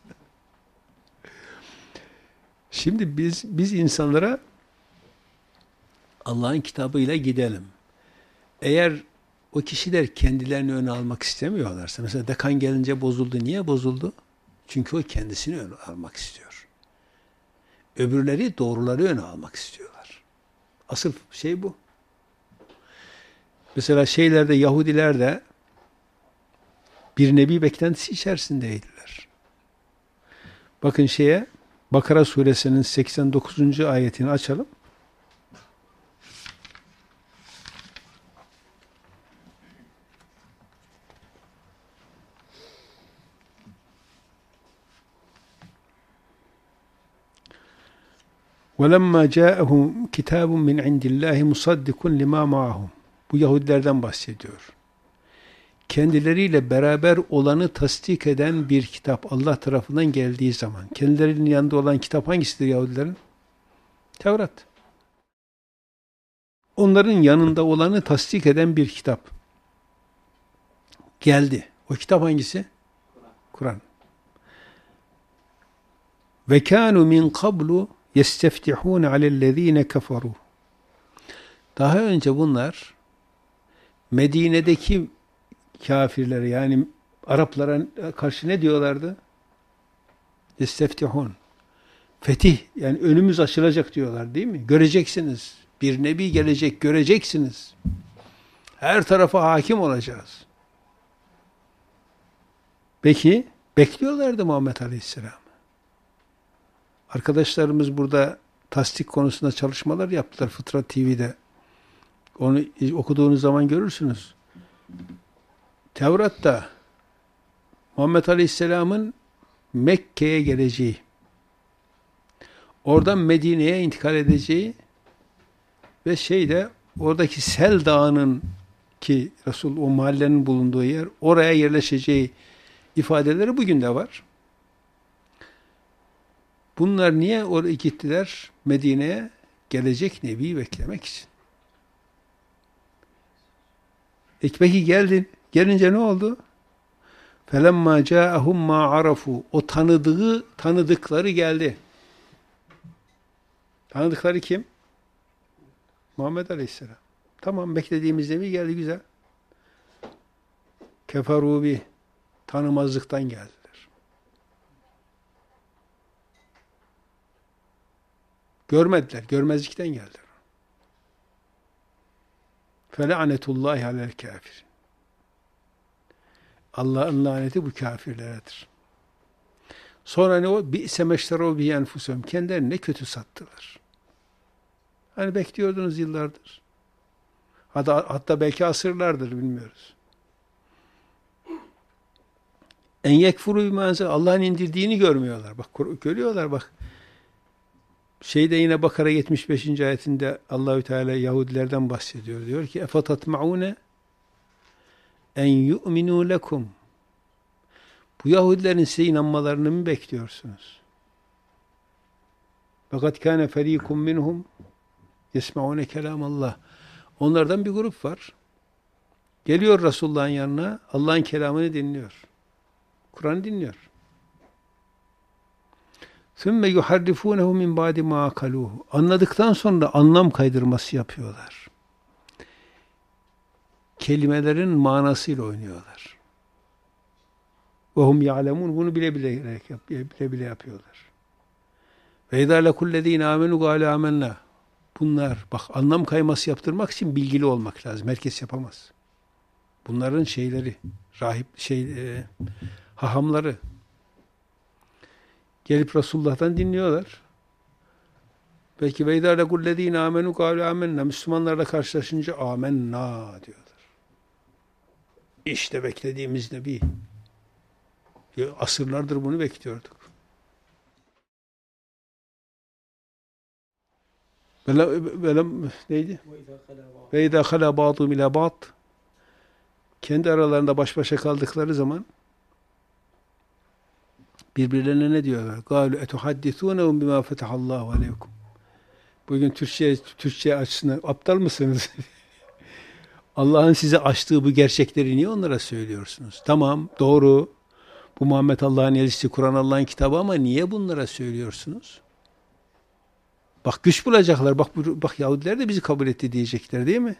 Şimdi biz biz insanlara Allah'ın kitabıyla gidelim. Eğer o kişiler kendilerini öne almak istemiyorlarsa, mesela dekan gelince bozuldu. Niye bozuldu? Çünkü o kendisini öne almak istiyor. Öbürleri doğruları öne almak istiyorlar. Asıl şey bu. Mesela şeylerde, Yahudiler de bir nebi beklentisi içerisindeydiler. Bakın şeye, Bakara suresinin seksen dokuzuncu ayetini açalım. وَلَمَّا جَاءَهُمْ كِتَابٌ مِّنْ عِنْدِ اللّٰهِ مُصَدِّقٌ لِمَا مَعَهُمْ. Bu Yahudilerden bahsediyor. Kendileriyle beraber olanı tasdik eden bir kitap Allah tarafından geldiği zaman. Kendilerinin yanında olan kitap hangisidir Yahudilerin? Tevrat. Onların yanında olanı tasdik eden bir kitap geldi. O kitap hangisi? Kur'an. Ve kânû min qablu yesteftihûne alellezîne keferû. Daha önce bunlar Medine'deki kafirlere yani Araplara karşı ne diyorlardı? Yesteftihûn. Fetih yani önümüz açılacak diyorlar değil mi? Göreceksiniz. Bir nebi gelecek göreceksiniz. Her tarafa hakim olacağız. Peki bekliyorlardı Muhammed Aleyhisselam. Arkadaşlarımız burada tasdik konusunda çalışmalar yaptılar Fıtrat T V'de. Onu okuduğunuz zaman görürsünüz. Tevrat'ta Muhammed Aleyhisselam'ın Mekke'ye geleceği, oradan Medine'ye intikal edeceği ve şeyde oradaki Sel Dağı'nın ki Resul o mahallenin bulunduğu yer oraya yerleşeceği ifadeleri bugün de var. Bunlar niye oraya gittiler? Medine'ye gelecek Nebi'yi beklemek için. E peki geldin. Gelince ne oldu? فَلَمَّا جَاءَهُمْ مَا عَرَفُوا. O tanıdığı, tanıdıkları geldi. Tanıdıkları kim? Muhammed Aleyhisselam. Tamam beklediğimiz Nebi geldi güzel. Keferû bih. Tanımazlıktan geldiler. Görmediler. Görmezlikten geldiler. فَلَعْنَةُ alel kafir. Allah'ın laneti bu kafirleredir. Sonra ne o? Bi'se meşterû bihi enfusehum. Kendilerini ne kötü sattılar. Hani bekliyordunuz yıllardır. Hatta, hatta belki asırlardır bilmiyoruz. En yekfuru bimâ enzel. Allah'ın indirdiğini görmüyorlar. Bak görüyorlar bak. Şeyde yine Bakara yetmiş beşinci ayetinde Allahü Teala Yahudilerden bahsediyor. Diyor ki: "Efatatma'une en yu'minu lekum." Bu Yahudilerin size inanmalarını mı bekliyorsunuz? Fakat kana ferikum minhum yesmaune kelamallah. Onlardan bir grup var. Geliyor Resulullah'ın yanına, Allah'ın kelamını dinliyor. Kur'an dinliyor. ثُمَّ يُحَرِّفُونَهُ مِنْ بَعْدِ مَا عَقَلُوهُ. Anladıktan sonra anlam kaydırması yapıyorlar. Kelimelerin manasıyla oynuyorlar. وَهُمْ يَعْلَمُونَ. Bunu bile bile, bile bile yapıyorlar. وَاِذَا لَكُلَّ الَّذ۪ينَ آمَنُوا قَالُوا آمَنَّا. Bunlar, bak, anlam kayması yaptırmak için bilgili olmak lazım. Herkes yapamaz. Bunların şeyleri, rahip şey e, hahamları gelip Resulullah'tan dinliyorlar. Belki وَاِذَا لَكُلَّ الَّذ۪ينَ آمَنُوا قَالُوا آمَنَّا. Müslümanlarla karşılaşınca amenna diyorlar. İşte beklediğimiz Nebi. Asırlardır bunu bekliyorduk. Böyle, böyle neydi? Ve izâ halâ bâdûm ilâ bâd. Kendi aralarında baş başa kaldıkları zaman birbirlerine ne diyorlar? Gâlu etuhaddithûnehum bimâ fetahallâhu aleykum. Bugün Türkçe, Türkçe açısından aptal mısınız? Allah'ın size açtığı bu gerçekleri niye onlara söylüyorsunuz? Tamam, doğru. Bu Muhammed Allah'ın elçisi, Kur'an Allah'ın kitabı ama niye bunlara söylüyorsunuz? Bak güç bulacaklar. Bak bak Yahudiler de bizi kabul etti diyecekler değil mi?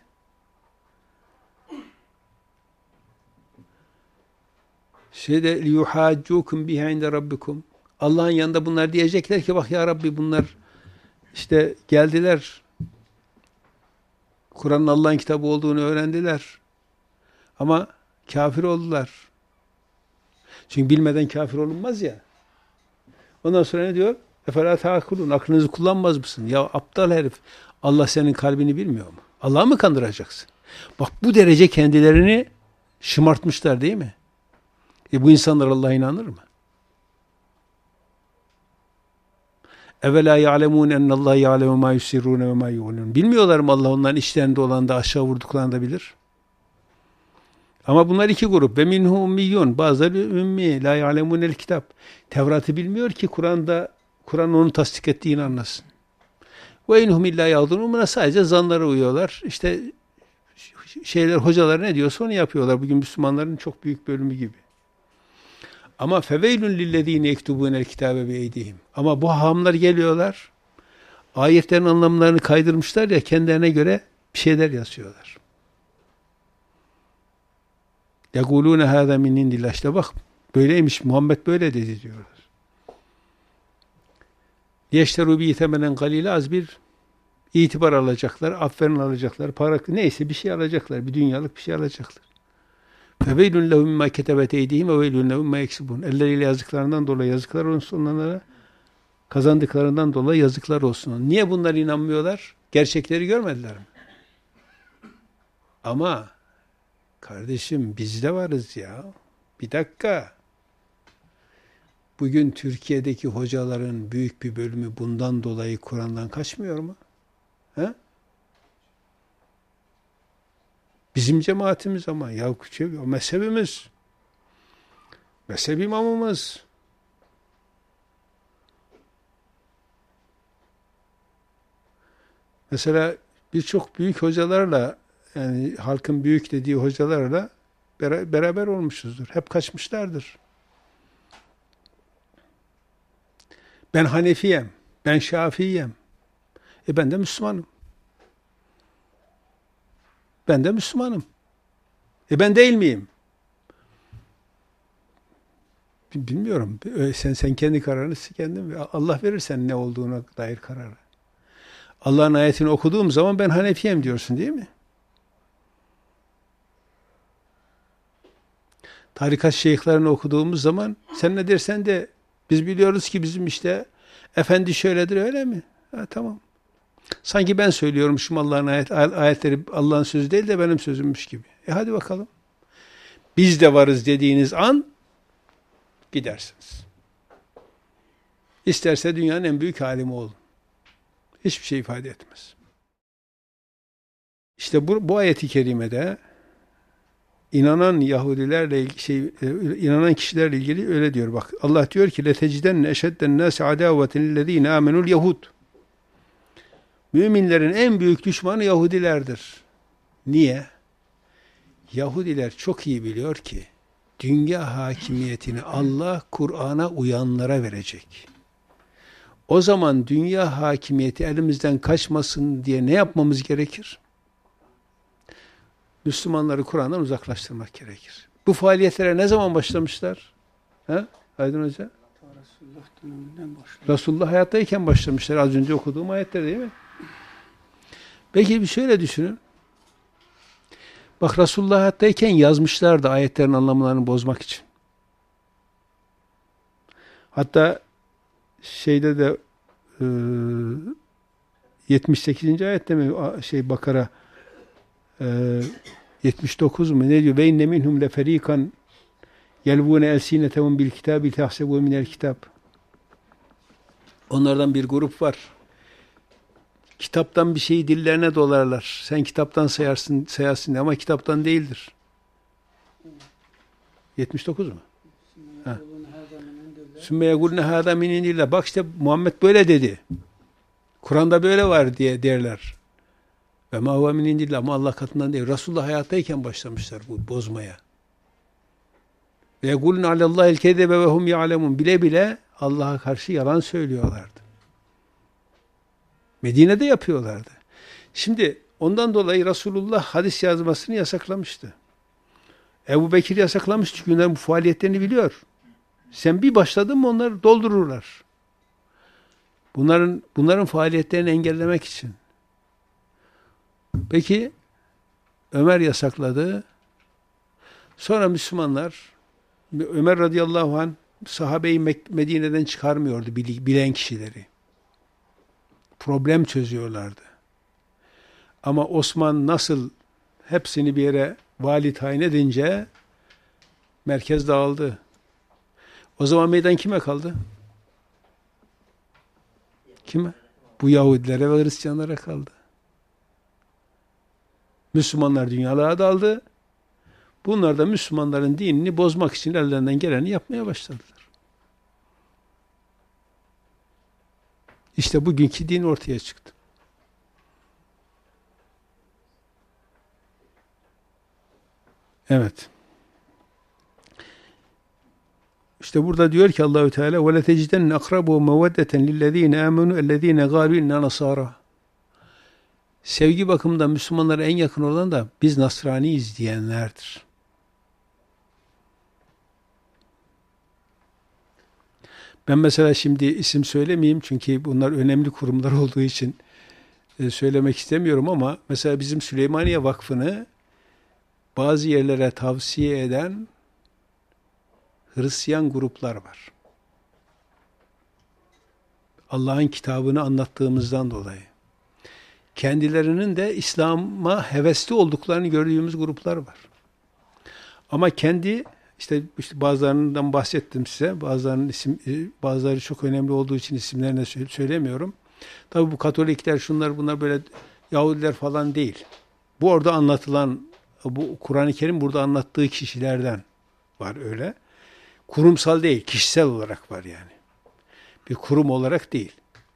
Şeyde liyuhaccukum biha inde rabbikum. Allah'ın yanında bunlar diyecekler ki bak ya Rabbi bunlar işte geldiler. Kur'an'ın Allah'ın kitabı olduğunu öğrendiler. Ama kafir oldular. Çünkü bilmeden kafir olunmaz ya. Ondan sonra ne diyor? Efela taakulun. Aklınızı kullanmaz mısın? Ya aptal herif. Allah senin kalbini bilmiyor mu? Allah'ı mı kandıracaksın? Bak bu derece kendilerini şımartmışlar değil mi? E bu insanlar Allah'a inanır mı? Evela ya'lemun ennallaha ya'lemu ma yusirrun ve ma yu'lun. Bilmiyorlar mı Allah onların içlerinde olan da aşağı vurduklarını da bilir? Ama bunlar iki grup. Ve minhum ummiyyun. Bazıları ümmi. La ya'lemunel kitap. Tevrat'ı bilmiyor ki Kur'an'da Kur'an onu tasdik ettiğini anlasın. Ve inhum illa ya'dunun. Buna sadece zanlara uyuyorlar. İşte şeyler, hocalar ne diyorsa onu yapıyorlar. Bugün Müslümanların çok büyük bölümü gibi. Ama feveylun lillezine yektubunel kitabe bi'eydihim. Ama bu hahamlar geliyorlar. Ayetlerin anlamlarını kaydırmışlar ya kendilerine göre bir şeyler yazıyorlar. يَقُولُونَ هَذَا مِنْ اِنْدِ اللّٰهِ. İşte bak böyleymiş, Muhammed böyle dedi diyorlar. يَشْتَرُوا بِهِ ثَمَنًا قَلِيلًا. Az bir itibar alacaklar, aferin alacaklar, para neyse bir şey alacaklar, bir dünyalık bir şey alacaklar. فَوَيْلٌ لَهُمْ مَا كَتَبَتْ اَيْدِهِمْ وَوَيْلٌ لَهُمْ مَا يَكْسِبُونَ. Elleriyle yazdıklarından dolayı yazıklar olsun onlara, kazandıklarından dolayı yazıklar olsun. Niye bunlar inanmıyorlar? Gerçekleri görmediler mi? Ama kardeşim biz de varız ya. Bir dakika. Bugün Türkiye'deki hocaların büyük bir bölümü bundan dolayı Kur'an'dan kaçmıyor mu? He? Bizim cemaatimiz ama ya o mezhebimiz, mezhep imamımız. Mesela birçok büyük hocalarla, yani halkın büyük dediği hocalarla beraber olmuşuzdur. Hep kaçmışlardır. Ben Hanefiyem, ben Şafiyem. E ben de Müslümanım. Ben de Müslümanım. E ben değil miyim? Bilmiyorum. Sen sen kendi kararını kendin Allah verir sen ne olduğuna dair kararı. Allah'ın ayetini okuduğum zaman ben Hanefiyem diyorsun değil mi? Tarikat şeyhlerini okuduğumuz zaman sen ne dersen de biz biliyoruz ki bizim işte efendi şöyledir öyle mi? Ha, tamam. Sanki ben söylüyormuşum Allah'ın ayet, ayetleri Allah'ın sözü değil de benim sözümmüş gibi. E hadi bakalım. Biz de varız dediğiniz an gidersiniz. İsterse dünyanın en büyük alimi olun. Hiçbir şey ifade etmez. İşte bu, bu ayet-i kerimede inanan Yahudilerle ilgili şey, inanan kişilerle ilgili öyle diyor. Bak Allah diyor ki leteciden eşedden nas adaveten lillezine amenul yahud. Müminlerin en büyük düşmanı Yahudilerdir. Niye? Yahudiler çok iyi biliyor ki dünya hakimiyetini Allah Kur'an'a uyanlara verecek. O zaman dünya hakimiyeti elimizden kaçmasın diye ne yapmamız gerekir? Müslümanları Kur'an'dan uzaklaştırmak gerekir. Bu faaliyetlere ne zaman başlamışlar? He? Aydın Hoca? Resulullah döneminden başladı. Resulullah hayattayken başlamışlar. Az önce okuduğum ayetler değil mi? Peki bir şöyle düşünün. Bak Resulullah hayattayken yazmışlardı ayetlerin anlamlarını bozmak için. Hatta şeyde de e, yetmiş sekizinci ayette mi şey Bakara e, yetmiş dokuz mu ne diyor? Ve inne minhum leferikan yelvune elsinetehum bil kitabi tahsebu minel kitab. Onlardan bir grup var. Kitaptan bir şeyi dillerine dolarlar. Sen kitaptan sayarsın, sayarsın ama kitaptan değildir. yetmiş dokuz mu? Sümme yekulne hâzâ min indillah. Bak işte Muhammed böyle dedi. Kur'an'da böyle var diye derler. Ve mâ huve min indillah. Ama Allah katından değil. Resulullah hayattayken başlamışlar bu bozmaya. Ve yekulne alellâhil kezebe ve hum ya'lemun. Bile bile Allah'a karşı yalan söylüyorlardı. Medine'de yapıyorlardı. Şimdi ondan dolayı Resulullah hadis yazmasını yasaklamıştı. Ebu Bekir yasaklamış çünkü onların bu faaliyetlerini biliyor. Sen bir başladın mı onları doldururlar. Bunların bunların faaliyetlerini engellemek için. Peki Ömer yasakladı. Sonra Müslümanlar Ömer radıyallahu anh sahabeyi Medine'den çıkarmıyordu bilen kişileri. Problem çözüyorlardı. Ama Osman nasıl hepsini bir yere vali tayin edince merkez dağıldı. O zaman meydan kime kaldı? Kime? Bu Yahudilere ve Hristiyanlara kaldı. Müslümanlar dünyalara daldı. Bunlar da Müslümanların dinini bozmak için ellerinden geleni yapmaya başladılar. İşte bugünkü din ortaya çıktı. Evet. İşte burada diyor ki Allahü Teala ve leteciden akrabu meveddeten lillezine amenu ellezine galu inna nasara. Sevgi bakımından Müslümanlara en yakın olan da biz Nasraniyiz diyenlerdir. Ben mesela şimdi isim söylemeyeyim çünkü bunlar önemli kurumlar olduğu için söylemek istemiyorum ama mesela bizim Süleymaniye Vakfı'nı bazı yerlere tavsiye eden Hristiyan gruplar var. Allah'ın kitabını anlattığımızdan dolayı. Kendilerinin de İslam'a hevesli olduklarını gördüğümüz gruplar var. Ama kendi işte, işte bazılarından bahsettim size. Bazılarının isim, bazıları çok önemli olduğu için isimlerini söylemiyorum. Tabii bu Katolikler, şunlar bunlar böyle Yahudiler falan değil. Bu orada anlatılan, bu Kur'an-ı Kerim burada anlattığı kişilerden var öyle. Kurumsal değil, kişisel olarak var yani. Bir kurum olarak değil.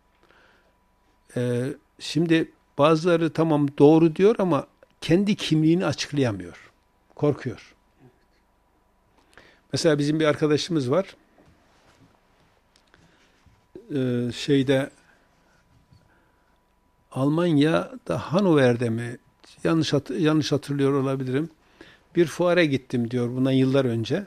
Ee, şimdi bazıları tamam doğru diyor ama kendi kimliğini açıklayamıyor. Korkuyor. Mesela bizim bir arkadaşımız var. Ee, şeyde Almanya'da Hannover'de mi? Yanlış hat yanlış hatırlıyor olabilirim. Bir fuara gittim diyor bundan yıllar önce.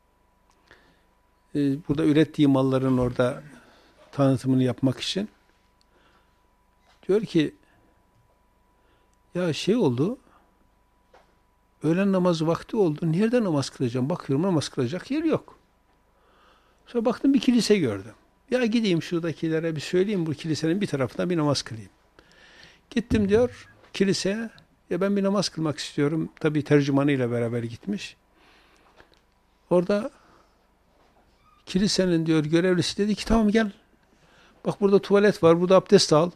Ee, burada ürettiği malların orada tanıtımını yapmak için. Diyor ki ya şey oldu, öğlen namazı vakti oldu. Nerede namaz kılacağım? Bakıyorum namaz kılacak yer yok. Sonra baktım bir kilise gördüm. Ya gideyim şuradakilere bir söyleyeyim bu kilisenin bir tarafından bir namaz kılayım. Gittim diyor kiliseye. Ya ben bir namaz kılmak istiyorum. Tabii tercümanıyla beraber gitmiş. Orada kilisenin diyor görevlisi dedi ki tamam gel. Bak burada tuvalet var. Burada abdest al.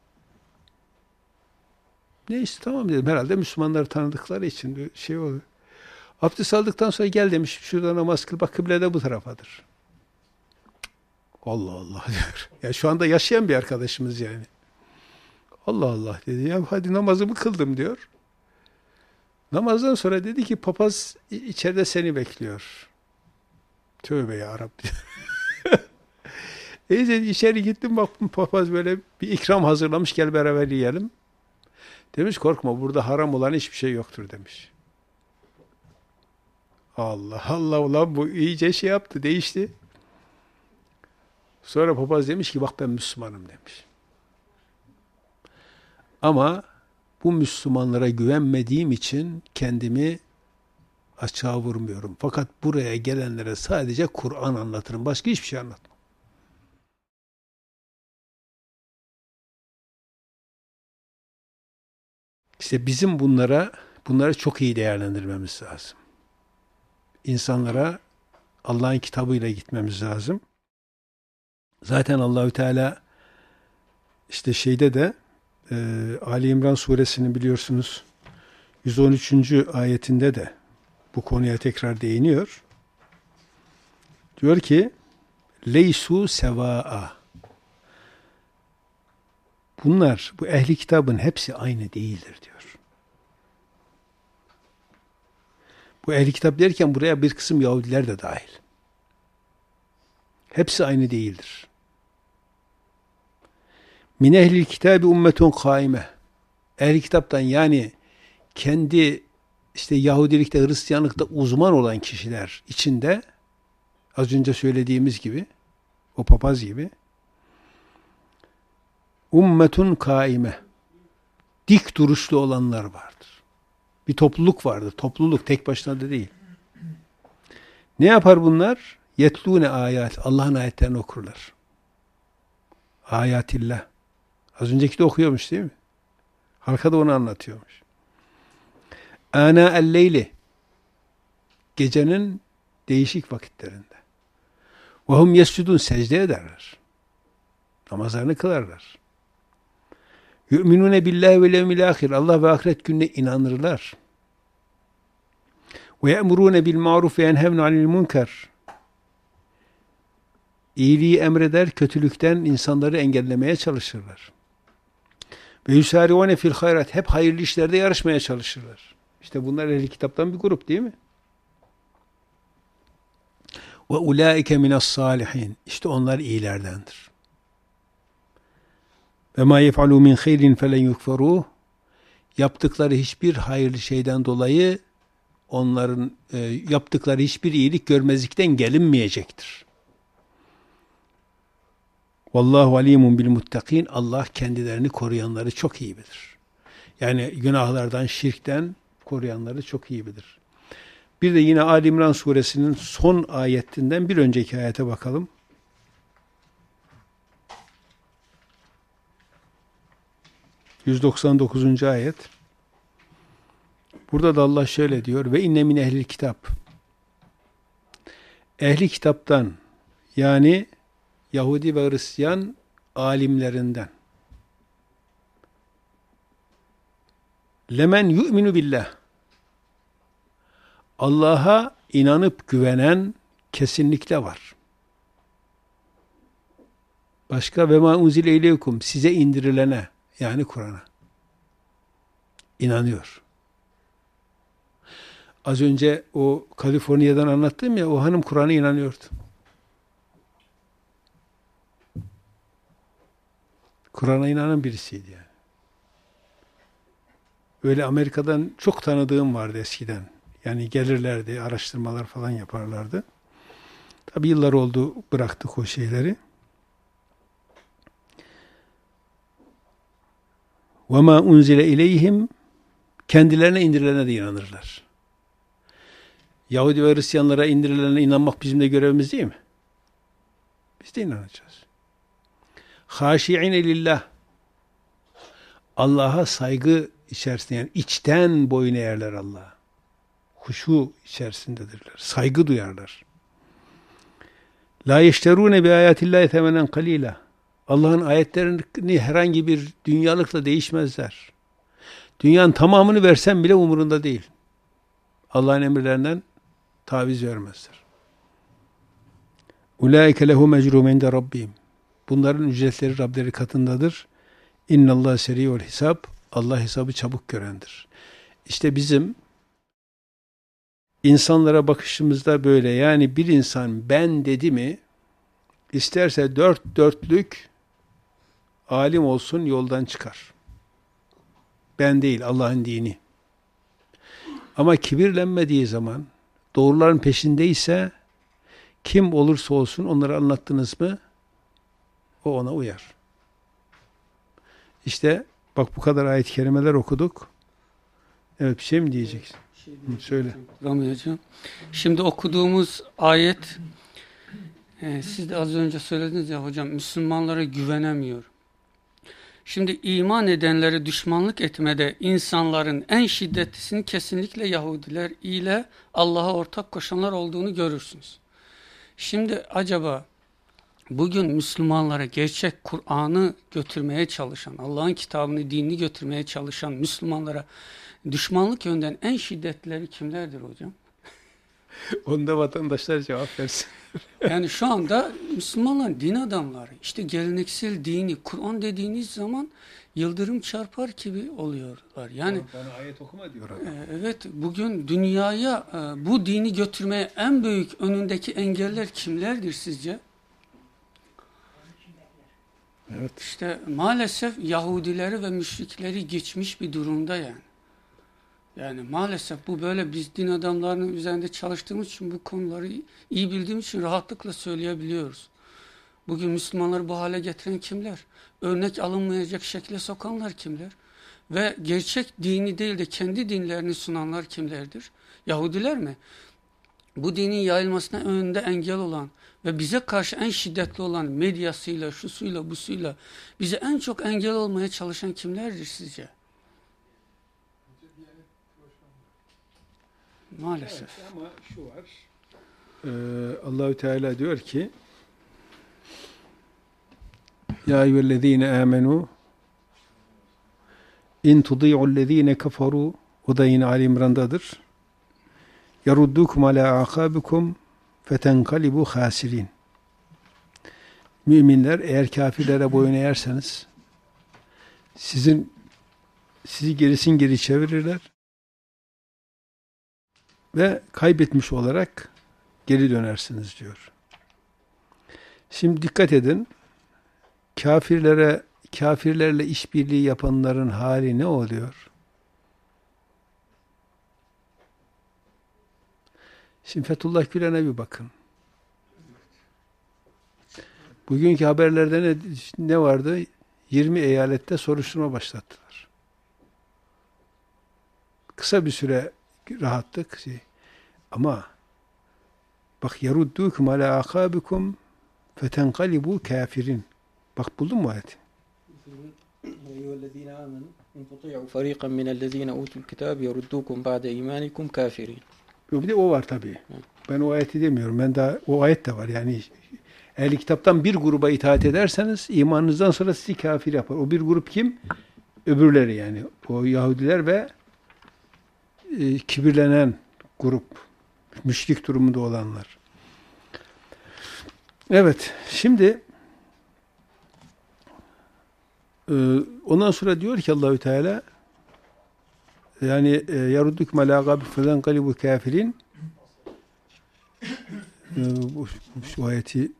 Neyse tamam dedim. Herhalde Müslümanları tanıdıkları için bir şey oldu. Abdest aldıktan sonra gel demiş. Şurada namaz kıl. Bak kıble de bu tarafadır. Allah Allah diyor. Ya şu anda yaşayan bir arkadaşımız yani. Allah Allah dedi. Ya hadi namazımı kıldım diyor. Namazdan sonra dedi ki papaz içeride seni bekliyor. Tövbe ya Rabbi. Neyse içeri gittim, baktım papaz böyle bir ikram hazırlamış, gel beraber yiyelim. Demiş korkma, burada haram olan hiçbir şey yoktur demiş. Allah Allah, ulan bu iyice şey yaptı, değişti. Sonra papaz demiş ki bak ben Müslümanım demiş. Ama bu Müslümanlara güvenmediğim için kendimi açığa vurmuyorum. Fakat buraya gelenlere sadece Kur'an anlatırım. Başka hiçbir şey anlatmam. İşte bizim bunlara, bunları çok iyi değerlendirmemiz lazım. İnsanlara Allah'ın kitabıyla gitmemiz lazım. Zaten Allahü Teala işte şeyde de e, Ali İmran suresinin biliyorsunuz yüz on üçüncü ayetinde de bu konuya tekrar değiniyor. Diyor ki leysu sevaa. Bunlar, bu ehli kitabın hepsi aynı değildir diyor. Bu ehli kitap derken buraya bir kısım Yahudiler de dahil. Hepsi aynı değildir. Min ehlil kitabi ummetun kaime. Ehli kitaptan yani kendi işte Yahudilikte, Hristiyanlıkta uzman olan kişiler içinde az önce söylediğimiz gibi, o papaz gibi ummetun kaime, dik duruşlu olanlar vardır. Bir topluluk vardır. Topluluk tek başına da değil. Ne yapar bunlar? Yetlûne ayat. Allah'ın ayetlerini okurlar. Ayatillah. Az önceki de okuyormuş değil mi? Halka da onu anlatıyormuş. Ana el-leyli. Gecenin değişik vakitlerinde. Ve hum yescudun, secde ederler. Namazlarını kılarlar. Yu'minune billahi ve levmil ahir. Allah ve ahiret gününe inanırlar. Ve ye'murune bil ma'ruf ve yenhevne anil munkar. İyiliği emreder, kötülükten insanları engellemeye çalışırlar. Ve yusariune fil hayrat. Hep hayırlı işlerde yarışmaya çalışırlar. İşte bunlar ehli kitaptan bir grup değil mi? Ve ulaike minas salihin. İşte onlar iyilerdendir. Ve ma yef'alu min hayrin felen yukferuh. Yaptıkları hiçbir hayırlı şeyden dolayı onların e, yaptıkları hiçbir iyilik görmezlikten gelinmeyecektir. Vallahu alimun bil muttakin. Allah kendilerini koruyanları çok iyi bilir. Yani günahlardan, şirkten koruyanları çok iyi bilir. Bir de yine Ali İmran suresinin son ayetinden bir önceki ayete bakalım. yüz doksan dokuzuncu ayet. Burada da Allah şöyle diyor. Ve inne min ehlil kitap. Ehli kitaptan yani Yahudi ve Hristiyan alimlerinden. Lemen yu'minu billah. Allah'a inanıp güvenen kesinlikle var. Başka ve ma unzile ileykum, size indirilene yani Kur'an'a inanıyor. Az önce o Kaliforniya'dan anlattım ya, o hanım Kur'an'a inanıyordu. Kur'an'a inanan birisiydi yani. Öyle Amerika'dan çok tanıdığım vardı eskiden. Yani gelirlerdi, araştırmalar falan yaparlardı. Tabi yıllar oldu, bıraktık o şeyleri. وَمَا unzile ileyhim, kendilerine indirilene de inanırlar. Yahudi ve Hristiyanlara indirilene inanmak bizim de görevimiz değil mi? Biz de inanacağız. Haşi'ine lillah, Allah'a saygı içerisinde, yani içten boyun eğerler Allah'a. Huşu içerisindedirler. Saygı duyarlar. La yeşterune bi ayatillahi temenen kalila. Allah'ın ayetlerini herhangi bir dünyalıkla değişmezler. Dünyanın tamamını versen bile umurunda değil. Allah'ın emirlerinden taviz vermezler. Ulaike lehum ecrum inde rabbihim. Bunların ücretleri Rableri katındadır. İnnallah seri'ul hisab. Allah hesabı çabuk görendir. İşte bizim insanlara bakışımızda böyle. Yani bir insan ben dedi mi İsterse dört dörtlük alim olsun, yoldan çıkar. Ben değil, Allah'ın dini. Ama kibirlenmediği zaman, doğruların peşindeyse, kim olursa olsun onları anlattınız mı, o ona uyar. İşte bak, bu kadar ayet-i kerimeler okuduk. Evet, bir şey mi diyeceksin? Şey Hı, söyle. Ramayacığım. Şimdi okuduğumuz ayet, e, siz de az önce söylediniz ya hocam, Müslümanlara güvenemiyor. Şimdi iman edenleri düşmanlık etmede insanların en şiddetlisinin kesinlikle Yahudiler ile Allah'a ortak koşanlar olduğunu görürsünüz. Şimdi acaba bugün Müslümanlara gerçek Kur'an'ı götürmeye çalışan, Allah'ın kitabını, dinini götürmeye çalışan Müslümanlara düşmanlık yönden en şiddetlileri kimlerdir hocam? Onda vatandaşlar cevap versin. Yani şu anda Müslümanlar din adamları, işte geleneksel dini, Kur'an dediğiniz zaman yıldırım çarpar gibi oluyorlar. Yani bana ayet okuma diyor. e, evet, bugün dünyaya e, bu dini götürmeye en büyük önündeki engeller kimlerdir sizce? Evet. İşte maalesef Yahudileri ve müşrikleri geçmiş bir durumda yani. Yani maalesef bu böyle, biz din adamlarının üzerinde çalıştığımız için bu konuları iyi bildiğimiz için rahatlıkla söyleyebiliyoruz. Bugün Müslümanları bu hale getiren kimler? Örnek alınmayacak şekle sokanlar kimler? Ve gerçek dini değil de kendi dinlerini sunanlar kimlerdir? Yahudiler mi? Bu dinin yayılmasına önünde engel olan ve bize karşı en şiddetli olan medyasıyla, şusuyla, busuyla bize en çok engel olmaya çalışan kimlerdir sizce? Maalesef. Evet, ama şu var. Ee, Allahü Teala diyor ki: Ya eyyühellezine amenu in tudi'ullezine kafaru, o da yine Ali İmran'dadır. Yaruddukum ala akabikum fetenkalibu hasirin. Müminler, eğer kafirlere boyun eğerseniz sizin sizi gerisin geri çevirirler ve kaybetmiş olarak geri dönersiniz diyor. Şimdi dikkat edin. Kafirlere, kafirlerle işbirliği yapanların hali ne oluyor? Şimdi Fethullah Gülen'e bir bakın. Bugünkü haberlerde ne, ne vardı? yirmi eyalette soruşturma başlattılar. Kısa bir süre rahatlık. Ama bak, yaruddukum ala akabikum fetenkalibu kafirin. Bak, buldun mu ayeti? eyyühellezine amenu in tuti'u fariqan minellezine utul kitab yaruddukum ba'de imanikum kafirin. Bir de o var tabii. Ben o ayeti demiyorum. Ben daha o ayet de var. Yani ehl-i kitaptan bir gruba itaat ederseniz imanınızdan sonra sizi kafir yapar. O bir grup kim? Öbürleri yani. O Yahudiler ve e, kibirlenen grup. Müşrik durumunda olanlar. Evet. Şimdi e, ondan sonra diyor ki Allahü Teala, yani yaruddukum ala akabikum fetenkalibu kafirin. Bu şu ayeti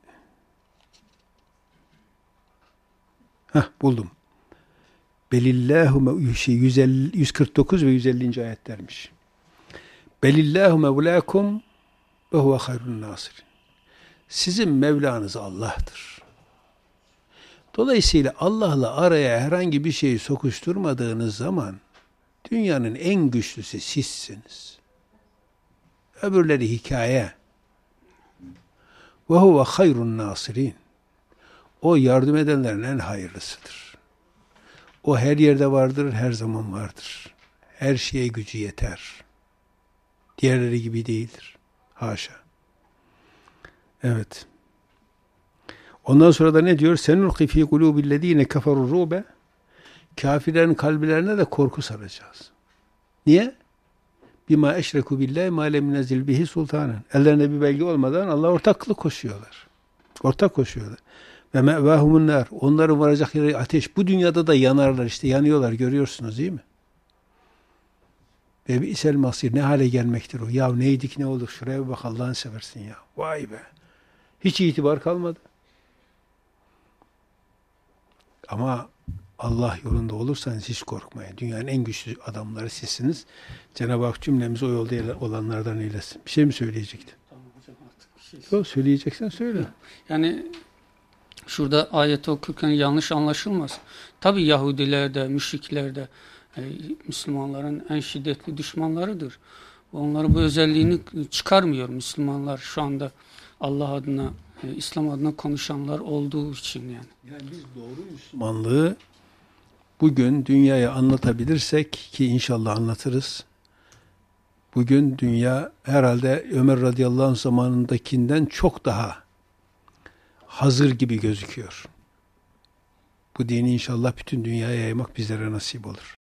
Heh, buldum. Belillahu şey yüz kırk dokuz ve yüz ellinci ayetlermiş. Belillahu mevlakum ve huve hayrun nasirin. Sizin Mevlanız Allah'tır. Dolayısıyla Allah'la araya herhangi bir şeyi sokuşturmadığınız zaman dünyanın en güçlüsü sizsiniz. Öbürleri hikaye. Ve huve hayrun nasirin. O yardım edenlerin en hayırlısıdır. O her yerde vardır, her zaman vardır. Her şeye gücü yeter. Diğerleri gibi değildir. Haşa. Evet. Ondan sonra da ne diyor? Senulqi fî kulûbillezîne keferû rûbe. Kafirlerin kalplerine de korku saracağız. Niye? Bima eşreku billahi ma lem yunzil bihi sultanen. Ellerinde bir belge olmadan Allah ortaklık koşuyorlar. Ortak koşuyorlar. Ve mevahumun nar. Onların varacak yeri ateş. Bu dünyada da yanarlar, işte yanıyorlar, görüyorsunuz değil mi? Ve bi'sel masir, ne hale gelmektir o? Ya neydik ne olduk? Şuraya bir bak, Allah'ını seversin ya. Vay be. Hiç itibar kalmadı. Ama Allah yolunda olursanız hiç korkmayın. Dünyanın en güçlü adamları sizsiniz. Cenab-ı Hak cümlemizi o yolda olanlardan eylesin. Bir şey mi söyleyecektin? Tamam hocam, artık bir şey. Yok, söyleyeceksen söyle. Yani şurada ayeti okurken yanlış anlaşılmaz. Tabi Yahudiler de, müşrikler de e, Müslümanların en şiddetli düşmanlarıdır. Onları bu özelliğini çıkarmıyor Müslümanlar şu anda Allah adına, e, İslam adına konuşanlar olduğu için yani. Yani biz doğru Müslümanlığı bugün dünyaya anlatabilirsek, ki inşallah anlatırız. Bugün dünya herhalde Ömer radıyallahu anh zamanındakinden çok daha hazır gibi gözüküyor. Bu dini inşallah bütün dünyaya yaymak bizlere nasip olur.